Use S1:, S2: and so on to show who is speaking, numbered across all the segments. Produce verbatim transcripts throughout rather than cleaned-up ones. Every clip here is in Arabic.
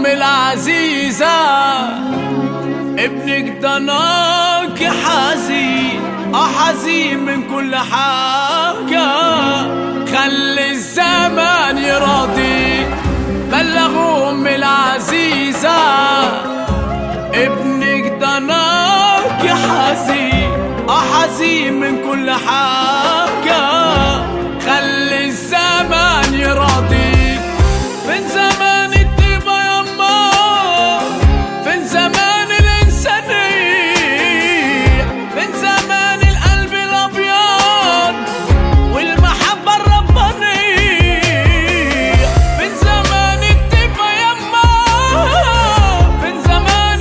S1: أم العزيزة ابنك ضناك حزين، اه حزين من كل حاجة. خلي الزمان يراضيك، بلغ أم العزيزة ابنك ضناك حزين، اه حزين من كل حاجة. خلي الزمان يراضيك. فين زمان الطيبة يما، فين زمان الإنسانية، فين زمان القلب الأبيض والمحبة الربانية. فين زمان الطيبة يما، فين زمان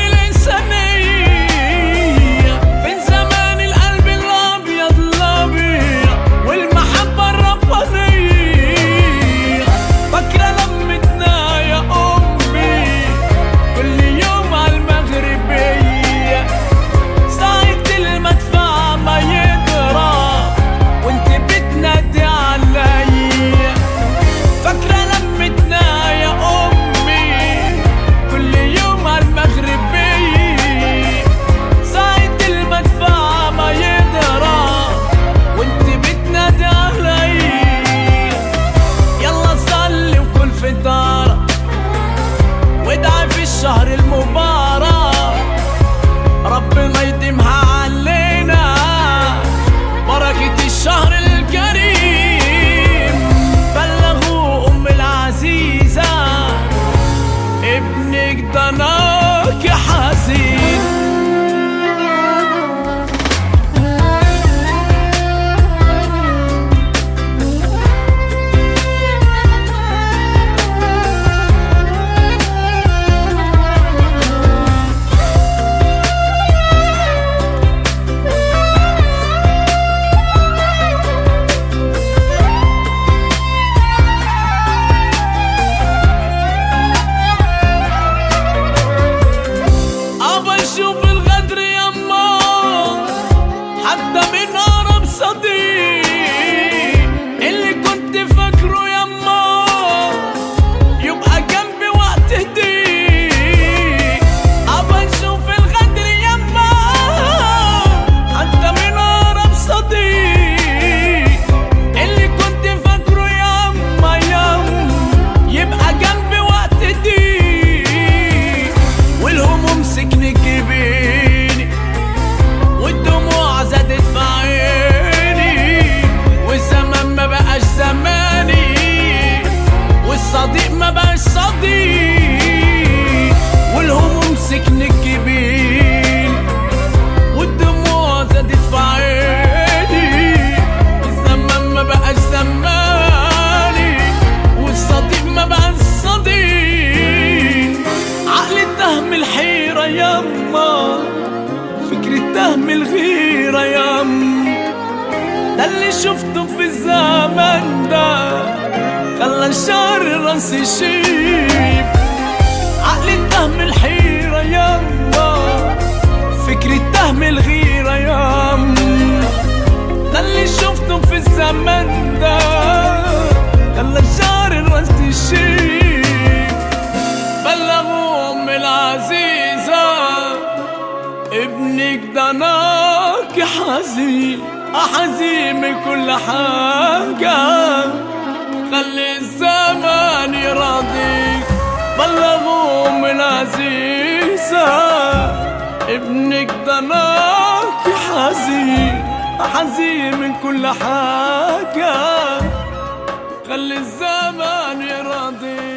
S1: الإنسانية، فين زمان القلب الأبيض الأبيض والمحبة الربانية. فاكرة لمتنا يا أمي كل يوم عالمغربية، ساعة المدفع ما يضرب وانت بتنادي عليا. فاكرة لمتنا يا أمي كل يوم عالمغربية، ساعة المدفع ما يضرب وانت بتنادي عليا. يلا صلي وكل فطارة وادعي في الشهر المبارك، ربنا يديمها علينا بركة الشهر الكريم. بلغوا أم العزيزة ابنك ضناك حزين. شوف الغدر يما حتى من أقرب صديق، اللي كنت فاكره يما يبقى جنبي وقت ضيق. أبا نشوف الغدر يما حتى من أقرب صديق، اللي كنت فاكره يما يما يبقى جنبي وقت ضيق. والهموم سكنت جبيني والدموع زادت في عيني، والزمان ما بقاش زماني والصديق ما بقاش صديق. والهموم سكنت جبيني والدموع زادت في عيني، والزمان ما بقاش زماني والصديق ما بقاش صديق. عقلي اتهم الحيرة يما، فكرة اتهم الغيرة يما، ده اللي شفته في الزمن ده خلى شعر راسي يشيب. عقلي اتهم الحيرة يما، فكرة اتهم الغيرة يما، ده اللي شفته في الزمن ده خلى شعر راسي يشيب. بلغوا أم العزيزة ابنك ضناك حزين، حزين من كل حاجة. خلي الزمان يراضيك. بلغوا أم العزيزة ابنك ضناك حزين، حزين من كل حاجة. خلي الزمان يراضيك.